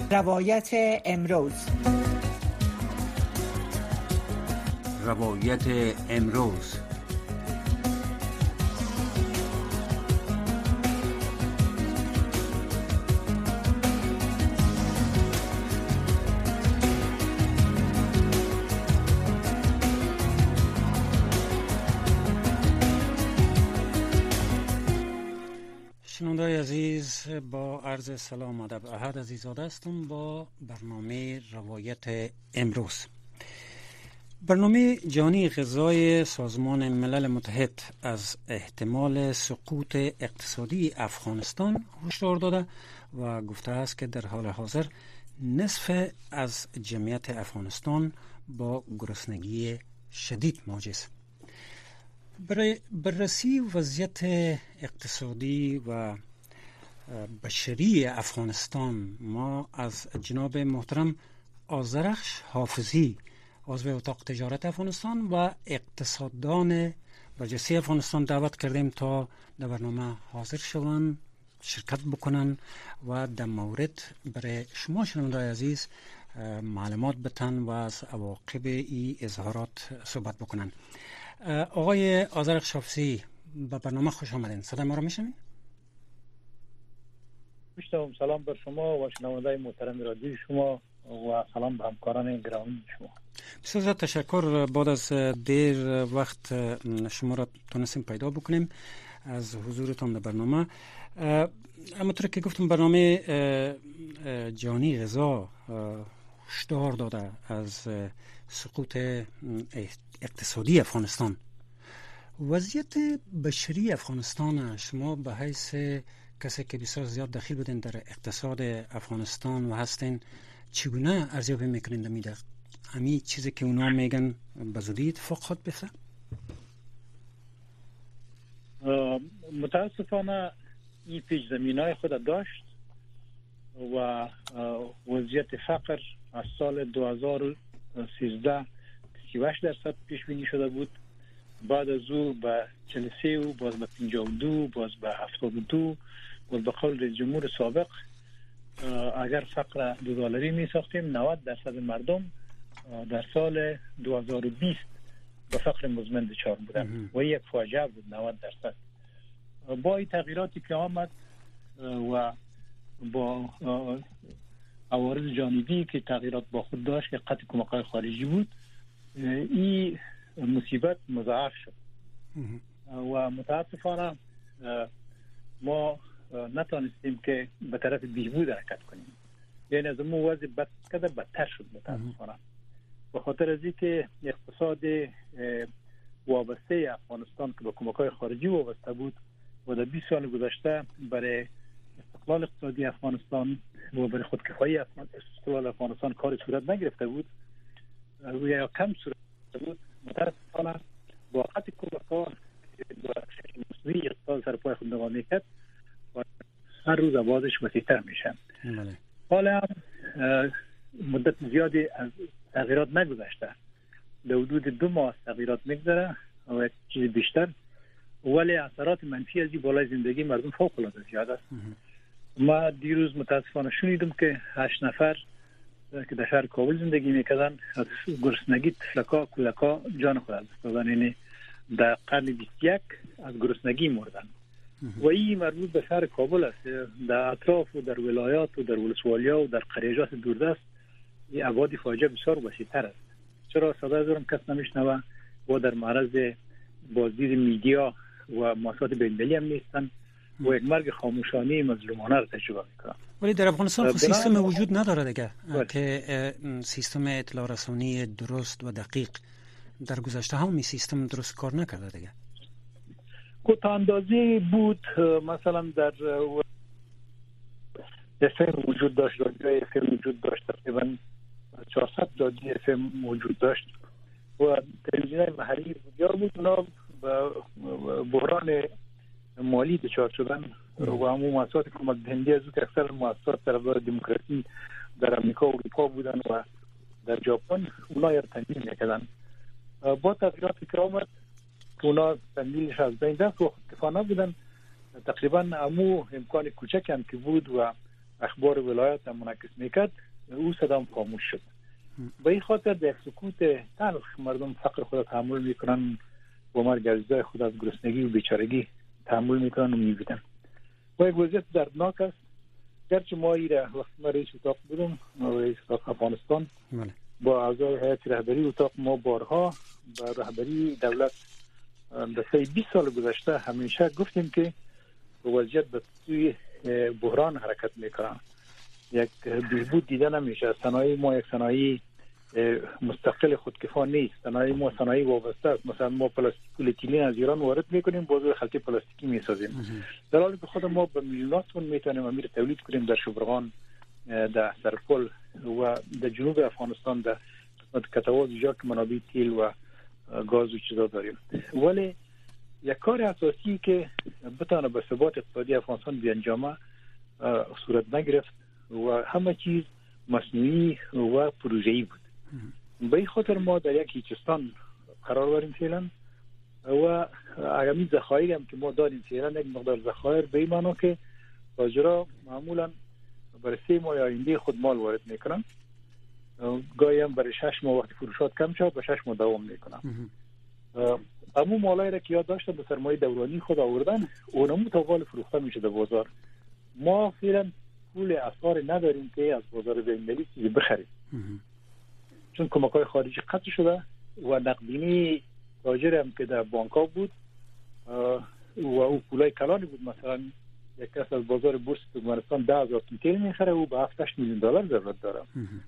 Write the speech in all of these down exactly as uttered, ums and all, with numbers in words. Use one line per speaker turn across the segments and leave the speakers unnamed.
روایت امروز.
روایت امروز. شنونده‌های عزیز، با عرض سلام ادب احد عزیزاده هستم با برنامه روایت امروز. برنامه جهانی غذای سازمان ملل متحد از احتمال سقوط اقتصادی افغانستان هشدار داده و گفته است که در حال حاضر نصف از جمعیت افغانستان با گرسنگی شدید مواجه است. برای بررسی وضعیت اقتصادی و بشری افغانستان ما از جناب محترم آذرخش حافظی، عضو اتاق تجارت افغانستان و اقتصاددان برجسته افغانستان دعوت کردیم تا در برنامه حاضر شوند، شرکت بکنن و در مورد برای شما شنونده‌های عزیز معلومات بتن و از عواقب این اظهارات صحبت بکنن. آقای آذرخش حافظی، به برنامه خوش آمدین. صدای ما رو میشنوین؟
میشنوم. سلام بر شما و شنونده‌های محترم رادیو شما و سلام به همکاران گرامی شما.
بسیار تشکر. بعد از دیر وقت شما را تونستیم پیدا بکنیم از حضورتان در برنامه. همونطور که گفتم برنامه جهانی غذا هشدار داده از سقوط اقتصادی افغانستان. وضعیت بشری افغانستان، شما به حیث کسی که بسیار زیاد دخیل بودین در اقتصاد افغانستان و هستین، چگونه ارزیابی میکنین دمیده همین چیزی که اونا میگن به زودی اتفاق خواهد بیفته؟
متاسفانه این پیش زمینای خود داشت و وضعیت فقر از سال دو هزار و سیزده سی و هشت درصد پیش بینی شده بود، بعد از او به چهل و سه و باز به پنجاه و دو، باز به هفتاد و دو، باز به قول رئیس جمهور سابق اگر فقر دو دلاری می ساختیم نود درصد مردم در سال دو هزار و بیست به فقر مزمن دچار بودند و یک فاجعه بود. نود درصد با این تغییراتی که آمد و با عوارض جانبی که تغییرات با خود داشت که قطع کمک‌های خارجی بود، این مصیبت مضاعف شد و متاسفانه ما نتونستیم که به طرف بهبود حرکت کنیم. یعنی از اون وضع بد کده بدتر شد متاسفانه، به خاطر از اینکه اقتصاد وابسته افغانستان که به کمک‌های خارجی وابسته بود و در بیست سال گذشته برای استقلال اقتصادی افغانستان و برای خودکفایی استقلال افغانستان کار صورت نگرفته بود و یا کم صورت بود، متاسفانه با قطع کمک‌ها با شکل مصنوعی اقتصاد سر پای خود نگاه میکرد و هر روز آوازش وسیع‌تر میشه. حالا هم مدت زیادی از تغییرات نگذشته، در حدود دو ماه از تغییرات میگذره و چیز بیشتر، ولی اثرات منفی از این بالای زندگی مردم فوق العاده زیاد است. ما دیروز متاسفانه شنیدم که هشت نفر که در شهر کابل زندگی میکردن از گرسنگی، تفلکا کودکا جان خود از دست دادن. یعنی در قرن بیست و یک از گرسنگی مردن و این مربوط به شهر کابل است. در اطراف و در ولایات و در ولسوالیا و در قریجات دوردست این ابعاد فاجعه بسیار وسیع‌تر است. چرا صدای زورم کس نمیشنوه و در معرض بازدید میدیا و مؤسسات بین‌المللی هم نیستن و یک مرگ خاموشانه مظلومانه را تجربه میکنن.
ولی در افغانستان سیستم وجود نداره دیگه که سیستم اطلاع رسانی درست و دقیق. در گذشته هم می سیستم درست کار نکرده دیگه.
کوتاه اندازی بود، مثلا در اف ام وجود داشت، رادیو اف ام وجود داشت، تقریبا چهارصد رادیو اف ام وجود داشت و تلویزیون محلی بسیار بود. اونا بحران مالی دچار شدن و همون مؤسسات کمک دهنده از که اکثر مؤسسات طرفدار دموکراسی در امریکا و اروپا بودن و در ژاپن، اونا یا تنظیم میکردن. با تغییراتی که آمد اونا تنظیمش از بین رفت و خودکفانه بودن. تقریبا همو امکان کوچک هم که بود و اخبار ولایت هم منعکس میکرد، او صدام خاموش شد. به این خاطر در سکوت تلخ مردم فقر خود تحمل میکنن و مرگ عزیزای خود از گرسنگی و بیچارگی تحمل میکنن و میبینن. و یک وضعیت دردناک است. گرچه ما ایره وقتی ما رئیس اتاق بودم، رئیس اتاق افغانستان، با اعضای هیئت رهبری اتاق ما بارها با رهبری دولت در طی بیست سال گذشته همیشه گفتیم که وضعیت به سوی بحران حرکت میکنن. یک بهبود دیده نمیشه. صنایع ما یک صنایع مستقل خودکفا نیست. صنایع ما صنایع وابسته است. مثلا ما پلاستیک پلیتیلین از ایران وارد میکنیم، بازار خلطی پلاستیکی میسازیم، در حالی که خود ما به میلیونات تن میتونیم امیر تولید کنیم در شبرغان، در سرپل و در جنوب افغانستان، در کتواز جا که منابع تیل و گاز و چیزا داریم. ولی یک کار اساسی که بتونه به ثبات اقتصادی افغانستان بیانجامه صورت نگرفت و همه چیز مصنوعی و پروژه‌ای بود. به این خاطر ما در یک هیچستان قرار داریم فعلا و اگمی ذخایر هم که ما داریم فعلا یک مقدار ذخایر به این معنی که تاجرها معمولا برای سه ماه آینده خود مال وارد میکنن، گاهی هم برای شش ماه وقتی فروشات کم شد به شش ماه دوام میکنن. اما مالایی را که یاد داشتن به سرمایه دورانی خود آوردن اونمو تا قال فروخته میشه در بازار. ما فعلا پول اسعار نداریم که از بازار بین‌المللی چیزی بخریم، چون کمک‌های خارجی قطع شده و نقدینی تاجر هم که در بانک‌ها بود و او پولای کلانی بود. مثلا یک کس از بازار بورس ترکمنستان ده هزار تن تیل میخره و به هفت هشت میلیون دلار ضرورت داره،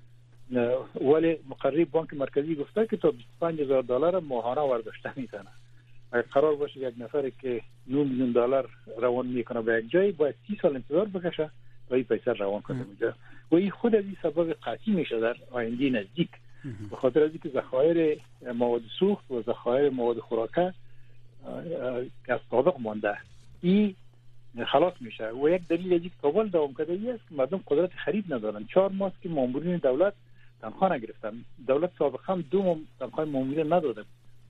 ولی مقرری بانک مرکزی گفته که تا بیست و پنج هزار دلار ماهانه ورداشته میتونه. اگر قرار باشه یک نفر که نه میلیون دلار روان میکنه به یک جای، باید سی سال انتظار بکشه تا این پیسه روان کنه اونجا و این خود از این سبب قطعی میشه در آینده نزدیک، به خاطر از اینکه ذخایر مواد سوخت و ذخایر مواد خوراکه که از سابق مانده این خلاص میشه. و یک دلیل دیگه کابل دوام کرده است که مردم قدرت خرید ندارن. چهار ماه که مامورین دولت تنخواه نگرفتن، دولت سابق هم دو ماه تنخواه مامورین نداده.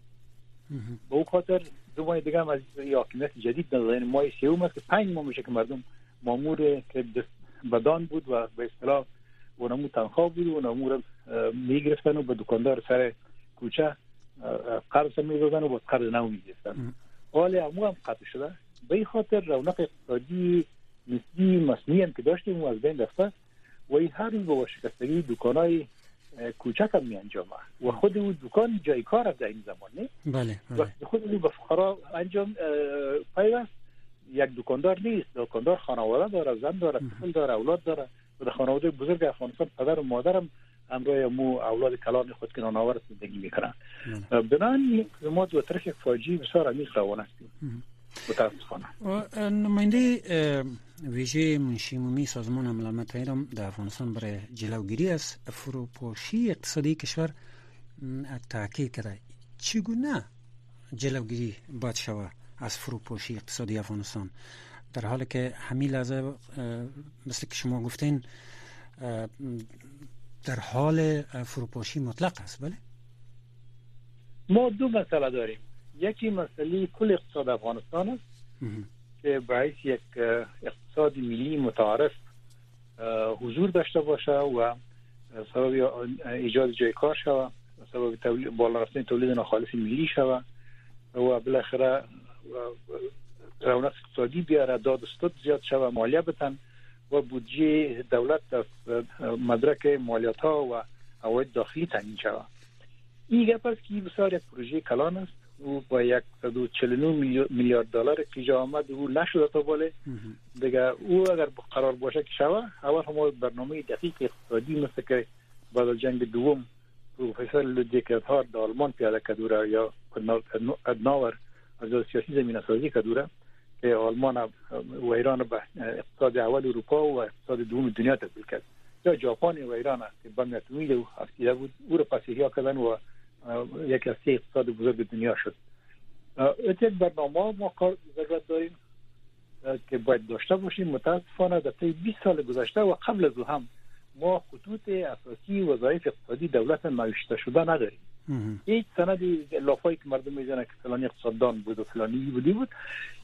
به اون خاطر دو ماه دیگه هم از حاکمیت جدید نداده، یعنی ماه سوم است که پنج ماه میشه که مردم مامور که بدان بود و به اصطلاح اونمو تنخواه بود و اونمو رو میگرفتن و به دکاندار سر کوچه قرض میدادن و با قرض نو میگرفتن. حالا امو هم قطع شده. به این خاطر رونق اقتصادی مثلی مصنوعی هم که داشتیم و از بین رفته و این هر روز با شکستگی دکانای کوچک هم می انجامه و خود اون دکان جای کار در این زمان نه؟
بله
بله. خود اون به فقرا انجام پیوست. یک دکاندار نیست، دکاندار خانواده داره، زن داره، طفل داره، اولاد داره و در خانواده بزرگ افغانستان پدر و مادرم همراه مو اولاد کلان خود که نانآور زندگی میکنن. بنابراین ما دو طرف یک فاجعه بسیار عمیق روان هستیم متاسفانه.
نماینده ویژه منشی عمومی سازمان ملل متحد در افغانستان برای جلوگیری از فروپاشی اقتصادی کشور تاکید کرده. چگونه جلوگیری باید شود از فروپاشی اقتصادی افغانستان در حالی که همین لحظه مثل که شما گفتین در حال فروپاشی مطلق است؟ بله
ما دو مسئله داریم. یکی مسئله کل اقتصاد افغانستان است که باید یک اقتصاد ملی متعارف حضور داشته باشه و سبب ایجاد جای کار شود، سبب تولید بالا رفتن تولید ناخالص ملی شود و بالاخره رونق اقتصادی بیاره، داد و ستد زیاد شود، مالیه بتن و بودجه دولت از مدرک مالیات ها و عواید داخلی تامین شود. این گپ است که بسیار یک پروژه کلان است و با صد و چهل و نه میلیارد دلار که جا آمد او نشده تا باله دیگه. او اگر قرار باشه که شود، اول هم برنامه دقیق اقتصادی مثل که بعد از جنگ دوم پروفسور لودویک هارت در آلمان پیاده کدوره یا ادناور از سیاسی زمینه سازی کدوره که آلمان و ایران به اقتصاد اول اروپا و اقتصاد دوم دنیا تبدیل کرد، یا ژاپن و ایران که بم اتمی و افسیده بود او رو پس احیا کردن و یک از سه اقتصاد بزرگ دنیا شد. یک برنامه ما کار ضرورت داریم که باید داشته باشیم. متاسفانه در طی بیست سال گذشته و قبل از او هم ما خطوط اساسی وظایف اقتصادی دولت نوشته شده نداریم. هیچ سند لافایی که مردم میزنه که فلانی اقتصاددان بود و فلانی بودی بود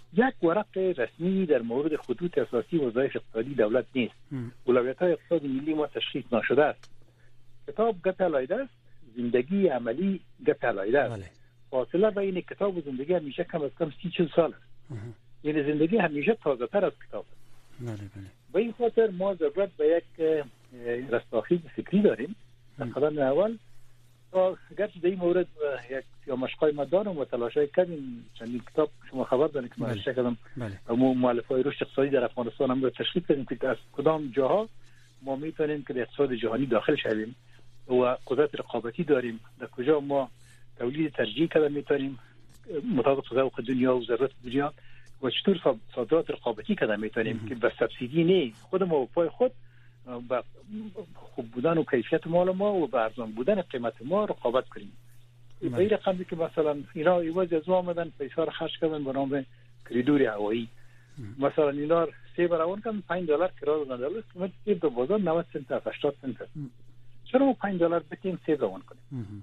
یک ورق رسمی در مورد خطوط اساسی وظایف اقتصادی دولت نیست. اولویت‌های اقتصاد ملی ما تشخیص نشده است. کتاب گپ علایده است، زندگی عملی گپ علایده است. بله. فاصله بین کتاب و زندگی همیشه کم از کم سی چل سال است. یعنی زندگی همیشه تازه تر از کتاب است.
بله بله.
به این خاطر ما ضرورت به یک رستاخیز فکری داریم. در قدم اول اگر در این مورد یک یا مشقای ما دارم و تلاشای کردیم، چندین کتاب شما خبر دارید که منشأ کردم و مؤلفه‌های رشد اقتصادی در افغانستان هم رو تشخیص کردیم که از کدام جاها ما میتونیم که در اقتصاد جهانی داخل شویم و قدرت رقابتی داریم، در کجا ما تولید ترجیحی کردن میتونیم مطابق ذوق دنیا و ضرورت دنیا و چطور صادرات رقابتی کردن میتونیم که به سبسیدی نه خود ما و پای خود با خوب بودن و کیفیت مال ما و با ارزان بودن قیمت ما رقابت کنیم. به این رقمی که مثلا اینا ایواز از آمدن پیسا رو خرج کردن به نام کریدور هوایی، مثلا اینا سه برابر کردن پنج دلار کرایه دادن، دلار قیمت سیب به بازار نود سنت هشتاد سنت. چرا ما پنج دلار بتیم سیب روان کنیم؟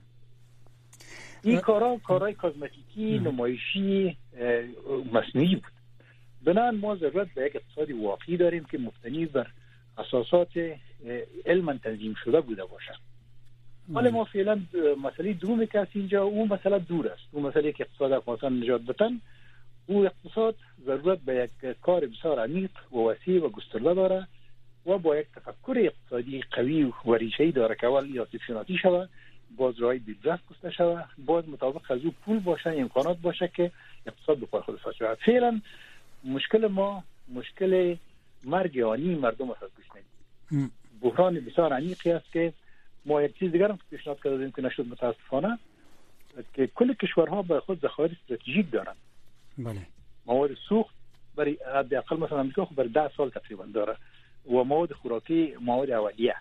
این کارا کارهای کازمتیکی نمایشی مصنوعی بود. بنابراین ما ضرورت به یک اقتصادی واقعی داریم که مبتنی بر اساسات علما تنظیم شده بوده باشه. حالا ما فعلا مسئله دومی که اینجا اون مسئله دور است. اون مسئله که اقتصاد افغانستان نجات بدن، اون اقتصاد ضرورت به یک کار بسیار عمیق و وسیع و گسترده داره و با یک تفکر اقتصادی قوی و ریشه‌ای داره که اول یا صنعتی شود، باز راه بی‌درست گشته شود، باز مطابق از او پول باشه، امکانات باشه که اقتصاد به پای خود شود. فعلا مشکل ما مشکل مرگ آنی مردم است. گوش بحران بسیار عمیقی است که ما یک چیز دیگر هم پیشنهاد کردیم که نشد متاسفانه، که کل کشورها به خود ذخایر استراتژیک دارند.
بله.
مواد سوخت برای حداقل مثلا آمریکا خب برای ده سال تقریبا داره و مواد خوراکی مواد اولیه.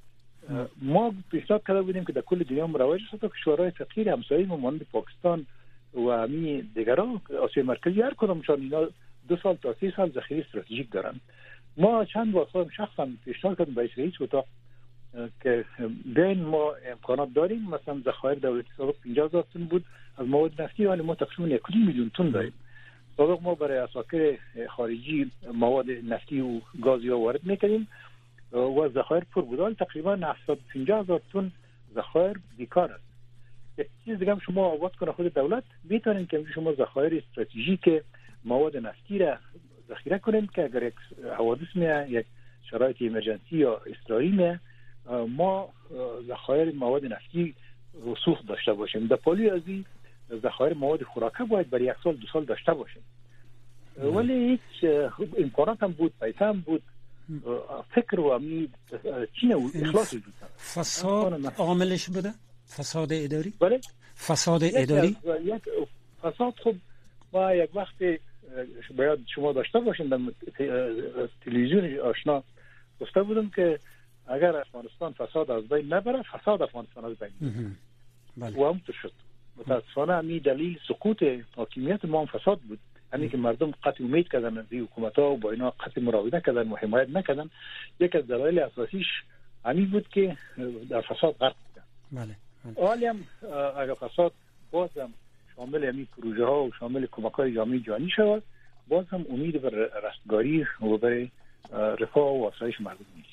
ما پیشنهاد کرده بودیم که در کل دنیا مروج شده کشورهای فقیر همسایه ما مانند پاکستان و همین دیگران آسیای مرکزی هر کدامشان اینا دو سال تا سه سال ذخیره استراتژیک دارن. ما چند بار خودم شخصا پیشنهاد کردم به رئیس اتاق که بین ما امکانات داریم، مثلا ذخایر دولتی سابق پنجاه هزار تن بود از مواد نفتی، ولی ما تقریبا یک میلیون تن داریم. سابق ما برای اساکر خارجی مواد نفتی و گازی وارد میکردیم و ذخایر پر بود، تقریبا هفتصد و پنجاه هزار تن ذخایر بیکار است. یک چیز دیگه هم شما آباد کنه خود دولت میتونین که شما ذخایر استراتژیک مواد نفتی را ذخیره کنیم که اگر یک حوادث میاد، یک شرایط ایمرجنسی یا اضطراری میاد، ما ذخایر مواد نفتی رسوخ داشته باشیم. در پالی از این ذخایر مواد خوراکی باید برای یک سال دو سال داشته باشیم. ولی هیچ امکانات هم بود، پیسه هم بود، فکر و امید چین و اخلاص وجود داره.
فساد عاملش بوده؟ فساد اداری؟
بله؟
فساد اداری؟
یک فساد خب ما یک وقت باید شما داشته باشین، در تلویزیون آشنا گفته بودم که اگر افغانستان فساد از بین نبره، فساد افغانستان از بین میبره. بله. و همونطور شد. متاسفانه همین دلیل سقوط حاکمیت ما هم فساد بود. همین که مردم قطع امید کردن از این حکومت‌ها و با اینا قطع مراودت کردن و حمایت نکردن، یک از دلایل اساسیش همین بود که در فساد غرق بودن.
بله.
حالی هم اگر فساد باز هم شامل همین پروژه ها و شامل کمک‌های جامعه جهانی شود، باز هم امید بر رستگاری و برای رفاه و آسایش مردم نیست.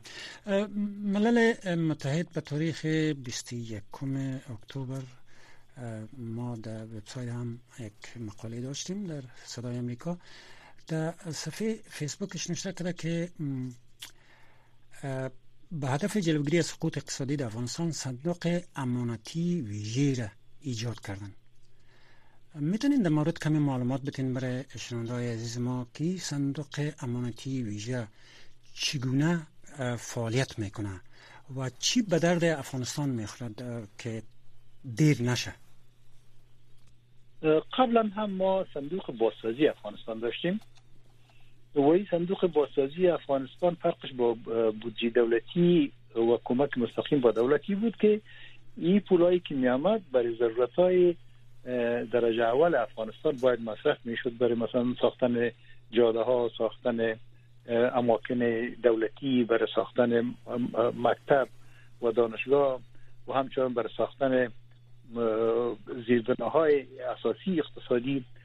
ملل متحد به تاریخ بیست و یکم اکتبر ما در وبسایت هم یک مقاله داشتیم در صدای امریکا، در صفحه فیسبوکش نوشته کرده که به هدف جلوگیری از سقوط اقتصادی در افغانستان صندوق امانتی ویژه را ایجاد کردن. میتونین در مورد کمی معلومات بتین برای شنونده‌های عزیز ما که صندوق امانتی ویژه چگونه فعالیت میکنه و چی به درد افغانستان میخورد که دیر نشه؟
قبلا هم ما صندوق بازسازی افغانستان داشتیم و این صندوق بازسازی افغانستان فرقش با بودجه دولتی و کمک مستقیم با دولتی بود که این پولایی که می آمد برای ضرورت‌های درجه اول افغانستان باید مصرف میشد، برای مثلا ساختن جاده ها، ساختن اماکن دولتی، برای ساختن مکتب و دانشگاه و همچنین برای ساختن زیربناهای اساسی اقتصادی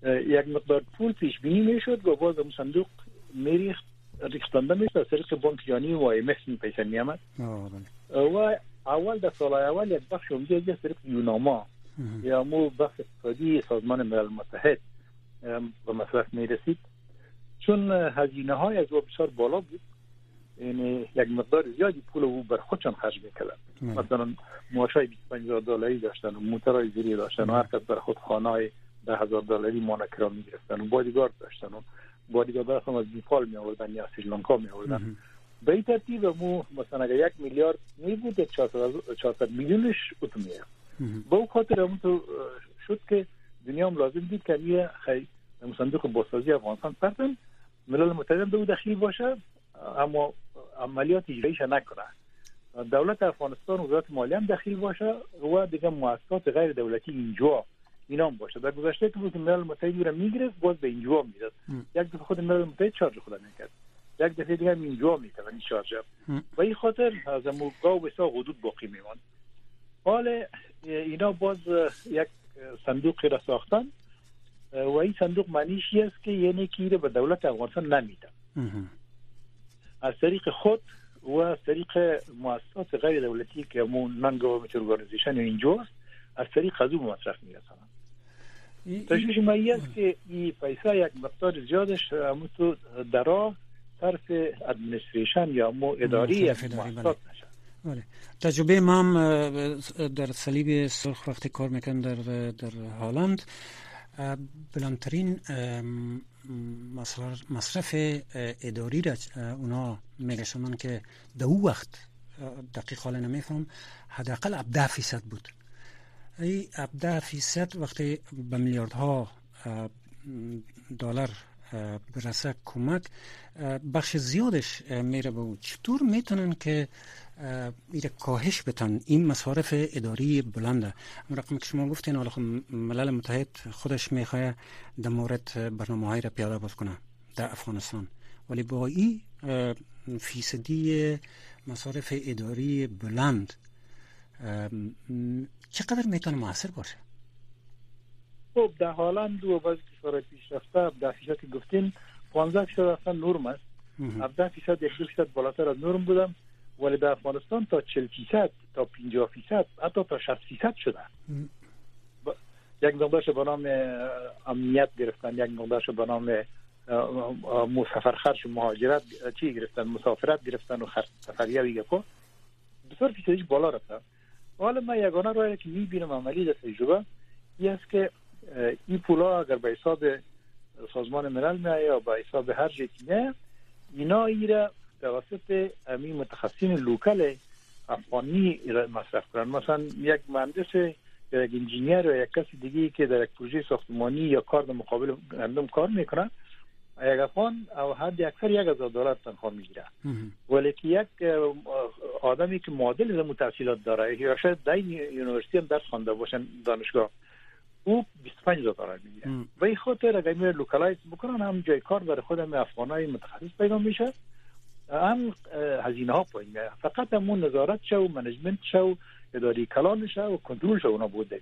یک مقدار پول پیش بینی میشد و باز اون صندوق میریخت ریختنده میشد از طریق بانک جهانی و آی ام اف این پیسه میامد و اول در سال اول یک بخش اونجا از طریق یوناما یا مو بخش اقتصادی سازمان ملل متحد به مصرف میرسید. چون هزینه های از او بسیار بالا بود، یعنی یک مقدار زیادی پول او بر خودشان خرج میکردن. مثلا معاشای بیست و پنج هزار دلاری داشتن و موترهای زیری داشتن و هر کس بر خود خانه‌های ده هزار دلاری مانع کرا میگرفتن و بادیگارد داشتن و بادیگارد هم از نیپال می آوردن یا سریلانکا می آوردن. به این ترتیب مو مثلا اگر یک میلیارد می بود یک چهارصد میلیونش اتمیه. به اون خاطر همون تو شد که دنیا هم لازم دید که یه خیلی صندوق بازسازی افغانستان پرتن ملل متحد به او دخیل باشه اما عملیات اجراییش نکنه. دولت افغانستان و وزارت مالیه هم دخیل باشه و دیگه مؤسسات غیر دولتی اینجا اینا هم باشه. در گذشته که بود ملل متحد رو میگرفت باز به اینجا میداد. یک دفعه خود ملل متحد چارج خود میکرد، یک دفعه دیگه اینجا میکرد این چارج. و این خاطر از موقع بسیار حدود باقی میموند. حالا اینا باز یک صندوق را ساختن و این صندوق معنیش است که یعنی که به دولت افغانستان نمیده، از طریق خود و از طریق مؤسسات غیر دولتی که همون نان گورنمنت ارگانیزیشن اینجاست از طریق از اون مصرف میرسن. تشویش مایی است که این پیسه یک مقدار زیادش همون تو درا صرف ادمنستریشن یا همون اداری مؤسسات نشه.
بله. تجربه ما هم در صلیب سرخ وقتی کار میکنم در در هالند بلندترین مصرف اداری را اونا میگشتن که در او وقت دقیق حالا نمیفهم حداقل هفده فیصد بود. این هفده فیصد وقتی به میلیاردها دلار برسه کمک بخش زیادش میره به اون. چطور میتونن که ایره کاهش بتن این مصارف اداری بلنده؟ اون رقم که شما گفتین حالا ملل متحد خودش میخواه در مورد برنامه های را پیاده باز کنه در افغانستان، ولی با این فیصدی مصارف اداری بلند چقدر میتونه موثر باشه؟
خب در هالند و بعضی کشورهای پیشرفته ده فیصد که گفتین پانزده فیصد اصلا نرم است، هفده فیصد یک دو فیصد بالاتر از نرم بودم، ولی در افغانستان تا چهل فیصد تا پنجاه فیصد حتی تا شصت فیصد شده. ب... یک مقدارش به نام امنیت گرفتن، یک مقدارش به نام مسافر خرج و مهاجرت چی گرفتن، مسافرت گرفتن و خرج سفریه دیگه کو بسیار فیصدیش بالا رفته. حالا من یگانه راهی که میبینم عملی در تجربه این است که این پولا اگر به حساب سازمان ملل میایه یا به حساب هر جهتی نه، اینا ایره توسط امی متخصصین لوکال افغانی مصرف کنن. مثلا یک مهندس یا یک انجینیر یا یک کسی دیگه که در یک پروژه ساختمانی یا کار در مقابل گندم کار میکنه، یک افغان او حد اکثر یک هزار دلار تنخواه میگیره، ولی که یک آدمی که معادل زمو تحصیلات داره یا شاید در یونیورسیتی هم درس خوانده باشن دانشگاه، او بیست و پنج هزار دلار میگیره. و این خاطر اگر میره لوکالایز بکنن هم جای کار برای خودم افغانای متخصص پیدا میشه، هم هزینه ها پایین میاد، فقط همون نظارت شو و منیجمنت شو اداری کلان شو و کنترل شو اونا بوده.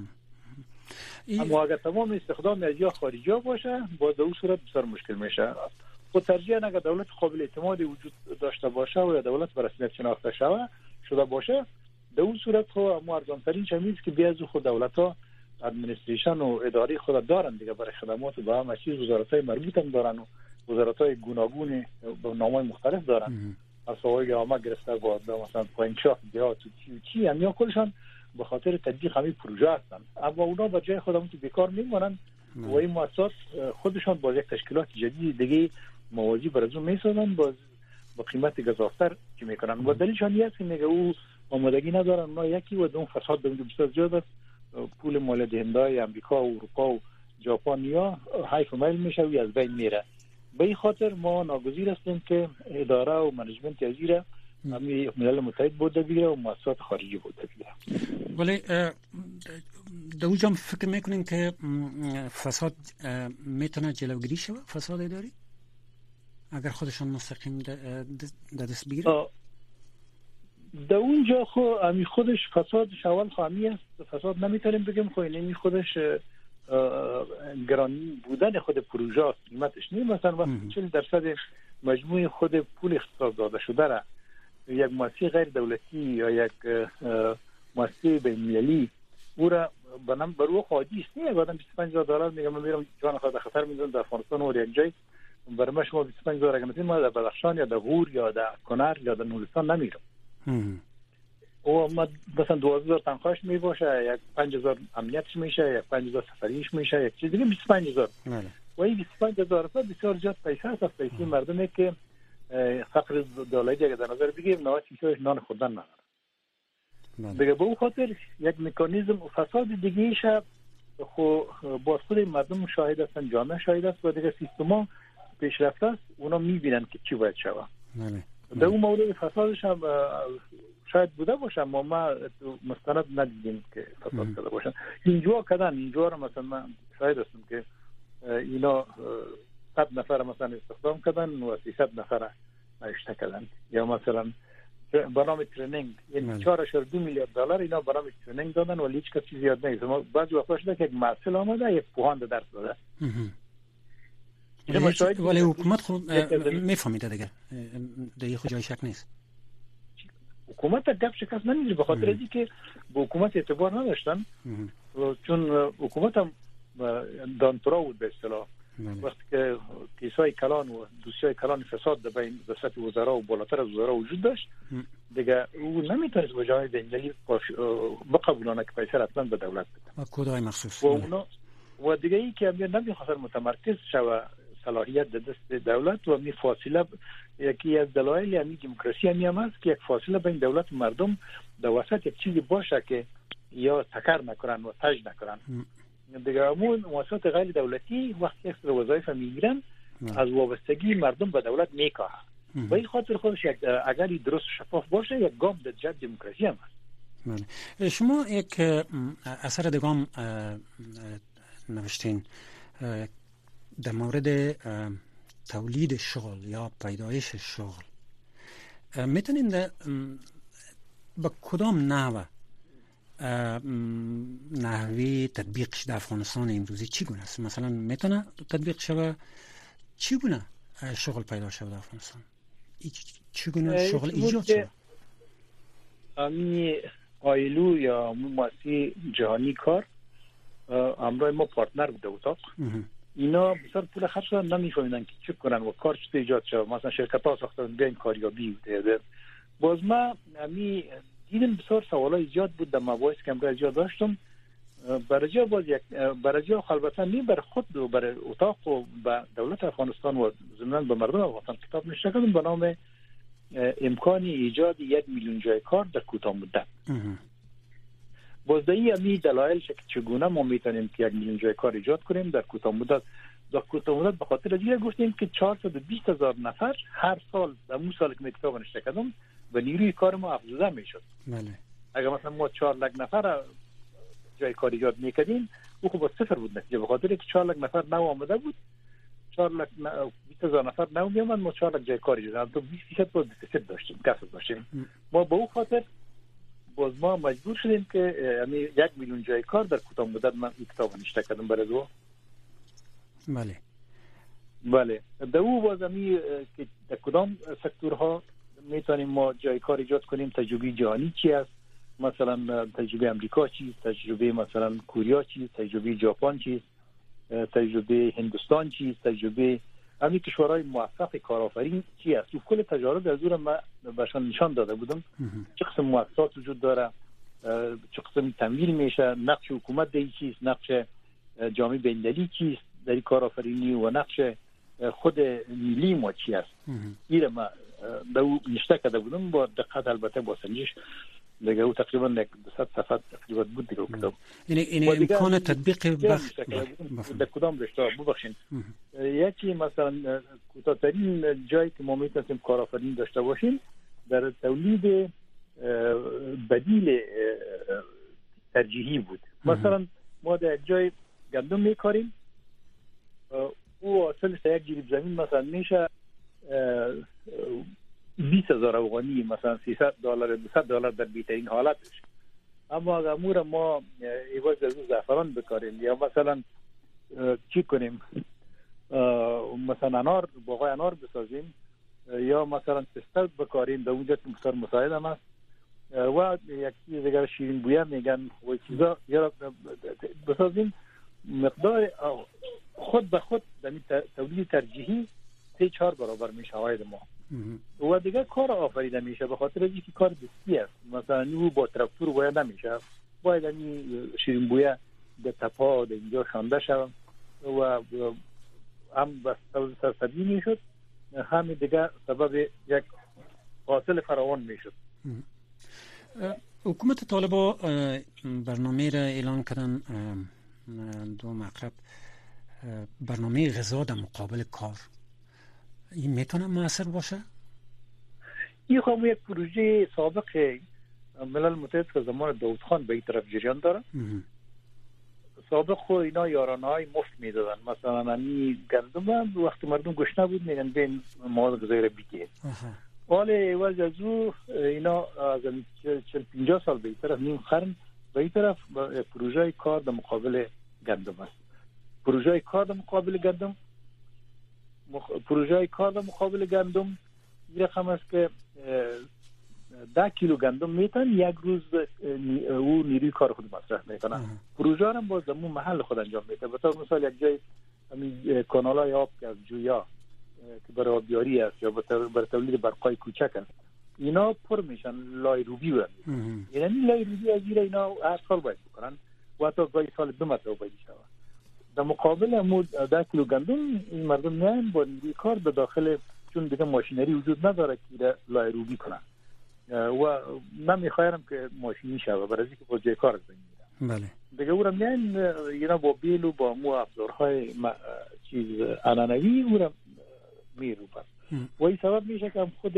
اما اگر تمام استخدام از یا خارجی ها باشه باز در اون صورت بسیار مشکل میشه. خود ترجیح اگر دولت قابل اعتماد وجود داشته باشه و یا دولت به رسمیت شناخته شده شده باشه، در اون صورت خو اما ارزان ترین چیزی که بیاز خود دولت ها ادمنستریشن و اداری خود دارن دیگه برای خدمات و همه چیز وزارت‌های مربوط هم دارن و وزارت‌های گوناگون به نام‌های مختلف دارن. از سوای عامه گرفته با مثلا پایینشاه دیات و چی چی هم یا کلشان به خاطر تطبیق همین پروژه هستن، اما اونا با جای خودمون تو بیکار میمونن و این مؤسسات خودشان با یک تشکیلات جدید دیگه موازی برازون میسازن با با قیمت گزافتر که میکنن و دلیلشان این است که میگه او آمادگی ندارن اونا یکی و دون فساد به بسیار زیاد است، پول مالی دهنده‌های امریکا و اروپا و ژاپن یا حیف و میل میشه و از بین میره. به این خاطر ما ناگزیر هستیم که اداره و منیجمنت ازیره همین ملل متحد بوده بگیره و مؤسسات خارجی بوده بگیره.
ولی در اونجا فکر میکنین که فساد میتونه جلوگیری شود، فساد اداری اگر خودشان مستقیم در دست بگیره؟
در اونجا خو امی خودش فسادش اول خامی است، فساد نمیتونیم بگیم خو اینمی خودش گرانی بودن خود پروژه است، قیمتش نیست. مثلا وقتی چهل درصد مجموع خود پول اختصاص داده شده را یک مؤسسه غیر دولتی یا یک مؤسسه بین‌المللی او را بنام برو خواهی است، نه یک آدم بیست و پنج هزار دلار میگه من میرم جان خود خطر میذارم در افغانستان و یک جای برای ما شما بیست و پنج هزار اگه ما در بدخشان یا در غور یا در کنر یا در نورستان نمیرم. او ما مثلا دوازده هزار تنخواهش می باشه، یک پنج هزار امنیتش میشه، یک پنج هزار سفریش میشه، یک چیز دیگه بیست و پنج هزار. و این بیست و پنج هزار تا بسیار زیاد پیسه است، پیسه مردمی که فقر دولتی دیگه در نظر بگیریم نواز چیزش نان خوردن نداره. دیگه به اون خاطر یک مکانیزم فساد دیگه ایشه خو باز خود مردم مشاهده هستن، جامعه شاهد است و دیگه سیستما پیشرفته است، اونا میبینن که چی باید شود. در اون مورد فسادش هم شاید بوده باشه، اما ما مستند ندیدیم که فساد کرده باشن. اینجا کدن اینجا رو مثلا من شاید هستم که اینا صد نفر مثلا استخدام کردن و سیصد نفر اشته کردن، یا مثلا برنامه ترینینگ یعنی چهار اشاره دو میلیارد دلار اینا برنامه ترینینگ دادن ولی هیچ کسی زیاد نیست. ما بعضی وقتا شده که یک محصل آمده یک پوهان درس داده
ولی حکومت خود میفهمیده دیگه، دیگه خود جای شک نیست.
حکومت گپ شکست نمیگیره به خاطر اینکه که به حکومت اعتبار نداشتن، چون حکومت هم دانترا بود به اصطلاح. وقتی که کیسای کلان و دوسیای کلان فساد در بین به سطح وزرا و بالاتر از وزرا وجود داشت دیگه، او نمیتونست به جامعه بین‌المللی بقبولانه که پیسه حتما به دولت بده
و کدای مخصوص
و اونا و دیگه ای که امیر نمیخواست متمرکز شوه صلاحیت در دست دولت و می فاصله یکی از دلایل یعنی دموکراسی هم هست که یک فاصله بین دولت و مردم در وسط یک چیزی باشه که یا تکر نکنن و تج نکنن. دیگه همون مؤسسات غیر دولتی وقتی اکثر وظایف میگیرن از وابستگی مردم به دولت میکاهه و این خاطر خودش اگر درست شفاف باشه یک گام در جهت دموکراسی هم هست.
بله. شما یک اثر دگام نوشتین در مورد تولید شغل یا پیدایش شغل، میتونین با کدام نحوه نحوی تطبیقش در افغانستان امروزی چگونه است؟ مثلا میتونه تطبیق شوه چگونه شغل پیدا شوه در افغانستان؟ چگونه شغل ایجاد شوه؟
امی آیلو یا مؤسسه جهانی کار همراه ما پارتنر بوده اتاق، اینا بسیار پول خرج کردن نمیفهمیدن که چه کنن و کار چطور ایجاد شد. مثلا شرکت ها ساختن بیاین کاریابی بوده. باز ما امی دیدم بسیار سوالای زیاد بود در مباحث که امروز زیاد داشتم. برای باز یک برای البته نه بر خود و بر اتاق و به دولت افغانستان و ضمناً به مردم افغانستان کتاب نوشته کردم به نام امکان ایجاد یک میلیون جای کار در کوتاه مدت. باز دایی امی دلایل که چگونه ما میتونیم که یک میلیون جای کار ایجاد کنیم در کوتاه مدت. در کوتاه مدت به خاطر دیگه گفتیم که چهارصد و بیست هزار نفر هر سال در اون سال که کتاب نوشته کردم و نیروی کار ما افزوده میشد. بله. اگر مثلا ما چهار لک نفر جای کار ایجاد میکردیم او خب صفر بود نتیجه، به خاطر که چهار لک نفر نو آمده بود، چهار لک بیست هزار نفر نو میامد، ما چهار لک جای کار ایجاد کردیم، تو بیست درصد بود دفیسیت داشتیم، کسر داشتیم. ما به اون خاطر باز ما مجبور شدیم که یعنی یک میلیون جای کار در کوتاه مدت من این کتاب نوشته کردم برای دو.
بله.
بله. در او باز امی که در کدام سکتورها میتونیم ما جای کار ایجاد کنیم، تجربه جهانی چی است، مثلا تجربه امریکا چیست، تجربه مثلا کوریا چیست، تجربه ژاپن چیست، تجربه هندوستان چیست، تجربه همین کشورهای موفق کارآفرین چی است. تو کل تجارب از اون ما بهشان نشان داده بودم چه قسم مؤسسات وجود داره، چه قسم تمویل میشه، نقش حکومت در چیست، نقش جامعه بین‌المللی چیست در کارآفرینی و نقش خود ملی ما چی است. این ما دو نشته کرده بودم با دقت، البته با سنجش دیگه. او تقریبا دویست صفحه تقریبا بود دیگه کتاب.
یعنی امکان تطبیق بخش
در کدام رشته ببخشید یکی مثلا کوتاه‌ترین جایی که ما میتونیم کارآفرین داشته باشیم در تولید بدیل ترجیحی بود. مثلا ما در جای گندم میکاریم، او اصلش یک جریب زمین مثلا میشه بیست هزار افغانی، مثلا سیصد دلار دویست دلار در بهترین حالتش. اما اگر امور ما ایواز از زعفران بکاریم یا مثلا چی کنیم، مثلا انار باغای انار بسازیم یا مثلا پسته بکاریم، در اونجا که بسیار مساعد هم است. و یک چیز دیگر شیرین بویه میگن و چیزا یا بسازیم، مقدار خود به خود در تولید ترجیحی سه چهار برابر میشه عاید ما و دیگه کار آفریده میشه، به خاطر اینکه کار دستی است. مثلا او با تراکتور باید نمیشه، باید این شیرین بویه در تپا در اینجا شانده شد و هم بس سرسبزی میشد، هم دیگه سبب یک حاصل فراوان میشد.
حکومت طالبا برنامه را اعلان کردن، دو مقرب برنامه غذا در مقابل کار، این میتونه موثر باشه؟
این خواهم یک پروژه سابق ملل متحد که زمان داود خان به این طرف جریان داره. سابق خو اینا یارانه های مفت میدادن، مثلا امی گندم وقتی مردم گشنه بود میگن بین مواد غذایی را بگیرید. حال عوض از او اینا از چل پنجاه سال به این طرف، نیم قرن به این طرف پروژه کار در مقابل گندم است. پروژه کار در مقابل گندم مخ... پروژه کار در مقابل گندم این رقم است که ده کیلو گندم میتن یک روز او نیروی کار خود مصرف میکنن. پروژه هم باز در محل خود انجام میده. به طور مثال یک جای همین کانالای آب که از جویا که برای آبیاری است یا برای تولید برقای کوچک است، اینا پر میشن لای روبی برن. یعنی لای روبی از زیر اینا هر سال باید بکنن و حتی گاهی سال دو مرتبه باید شود. در مقابل امود ده کیلو گندم این مردم میان با نیروی کار به داخل، چون دیگه ماشینری وجود نداره که لای روبی کنن و نمیخوایم که ماشینی شود برای اینکه با جای کار بگیرن.
بله.
دیگه اونم میان اینا با بیل و با مو ابزارهای چیز عنعنوی اونم میروبن و این سبب میشه که خود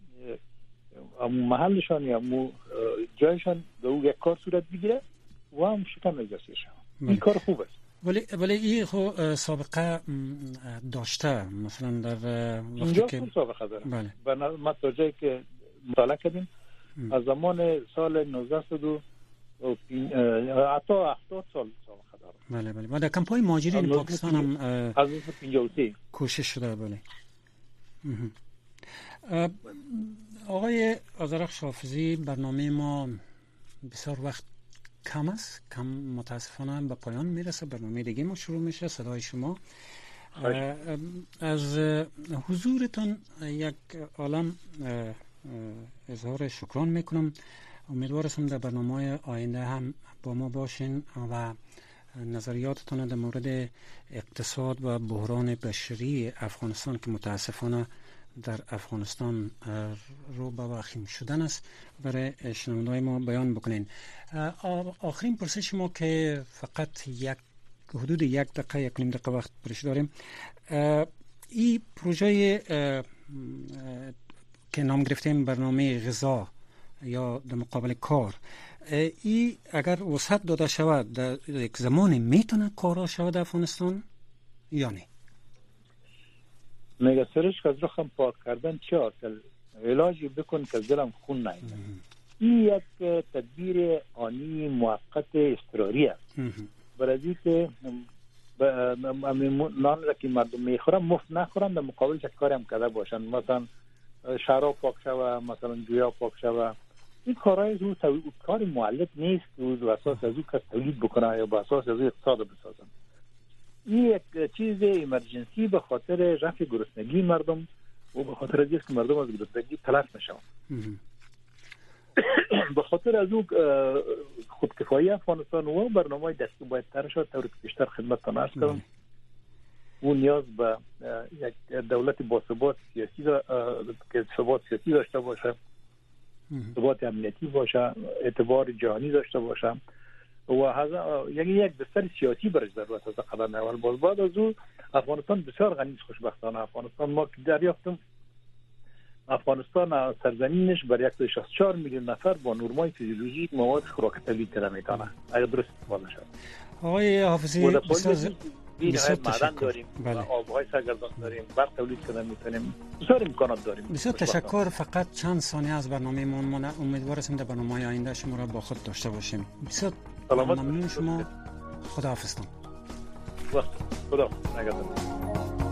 محلشان یا مو جایشان به اون یک کار صورت بگیره و هم شکم اجازه شد. این کار خوب است.
ولی ولی این خو سابقه داشته، مثلا در
وقتی که سابقه داره. بله. ما تا جایی که مطالعه کردیم از زمان سال نوزده و حتی هفتاد سال سابقه داره.
بله بله. و در کمپای مهاجرین پاکستان هم
از پنجاه و سه
کوشش شده. بله. آقای آذرخش حافظی، برنامه ما بسیار وقت کم است، کم متاسفانه به پایان میرسه. برنامه دیگه ما شروع میشه. صدای شما از حضورتان یک عالم اظهار شکران میکنم. امیدوارم در برنامه آینده هم با ما باشین و نظریاتتان در مورد اقتصاد و بحران بشری افغانستان که متاسفانه در افغانستان رو به وخیم شدن است برای شنونده‌های ما بیان بکنین. آخرین پرسش ما که فقط یک حدود یک دقیقه یک نیم دقیقه وقت برش داریم، این پروژه که نام گرفتیم برنامه غذا یا در مقابل کار، ای اگر وسعت داده شود در یک زمان میتونه کارا شود در افغانستان یا نه؟
میگه سرش که از رخم پاک کردن چه حاصل؟ علاجی بکن که دلم خون نیده. این یک تدبیر آنی موقت اضطراری است برای اینکه نان را که مردم میخورن مفت نخورن، در مقابل چه کاری هم کرده باشن، مثلا شراب پاک شوه، مثلا جویا پاک شوه. این کارهای از اون کار معلق نیست که از اساس از اون کس تولید بکنه یا به اساس از اون اقتصاد بسازن. این یک چیز ایمرجنسی به خاطر رفع گرسنگی مردم و به خاطر از اینکه مردم از گرسنگی تلف نشون. به خاطر از اون خودکفایی افغانستان و برنامه دستی باید تر شد. طوری که بیشتر خدمتتان عرض کردم، اون نیاز به یک دولت با ثبات سیاسی که ثبات سیاسی داشته باشه، ثبات امنیتی باشه، اعتبار جهانی داشته باشه و هزا یعنی یک بستر سیاسی برای ضرورت از قدم اول. باز بعد از اون افغانستان بسیار غنی است. خوشبختانه افغانستان ما که دریافتم افغانستان سرزمینش برای صد و شصت و چهار میلیون نفر با نورمای فیزیولوژیک مواد خوراکی تولید کرده میتونه اگر درست استفاده شود.
آقای حافظی بسیار
بسیار معدن داریم، بله. آبهای سرگردان داریم، برق تولید کردن میتونیم، بسیار امکانات داریم.
بسیار تشکر. فقط چند ثانیه از برنامه ما امیدوارم در برنامه آینده شما را با خود داشته باشیم. بسیار ممنون شما. خداحافظتان.
وقت خدا نگهدار.